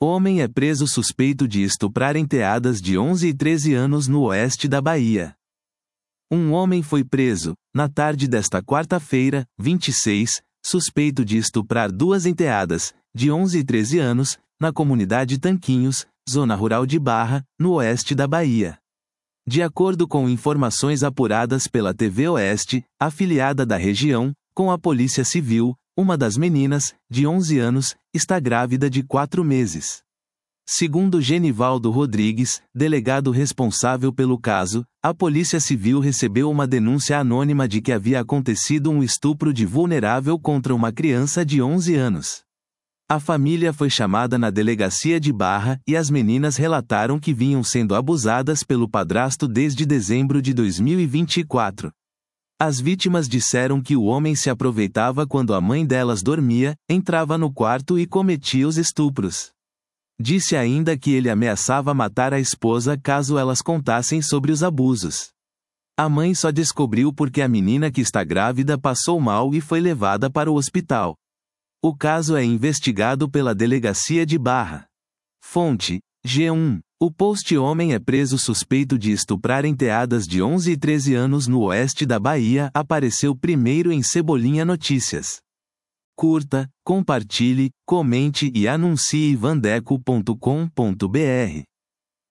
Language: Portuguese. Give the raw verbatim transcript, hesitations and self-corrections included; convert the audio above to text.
Homem é preso suspeito de estuprar enteadas de onze e treze anos no oeste da Bahia. Um homem foi preso, na tarde desta quarta-feira, vinte e seis, suspeito de estuprar duas enteadas, de onze e treze anos, na comunidade Tanquinhos, zona rural de Barra, no oeste da Bahia. De acordo com informações apuradas pela T V Oeste, afiliada da região, com a Polícia Civil, uma das meninas, de onze anos, está grávida de quatro meses. Segundo Genivaldo Rodrigues, delegado responsável pelo caso, a Polícia Civil recebeu uma denúncia anônima de que havia acontecido um estupro de vulnerável contra uma criança de onze anos. A família foi chamada na delegacia de Barra e as meninas relataram que vinham sendo abusadas pelo padrasto desde dezembro de dois mil e vinte e quatro. As vítimas disseram que o homem se aproveitava quando a mãe delas dormia, entrava no quarto e cometia os estupros. Disse ainda que ele ameaçava matar a esposa caso elas contassem sobre os abusos. A mãe só descobriu porque a menina que está grávida passou mal e foi levada para o hospital. O caso é investigado pela Delegacia de Barra. Fonte: G um. O post Homem é preso suspeito de estuprar enteadas de onze e treze anos no oeste da Bahia apareceu primeiro em Cebolinha Notícias. Curta, compartilhe, comente e anuncie vandeco ponto com ponto br.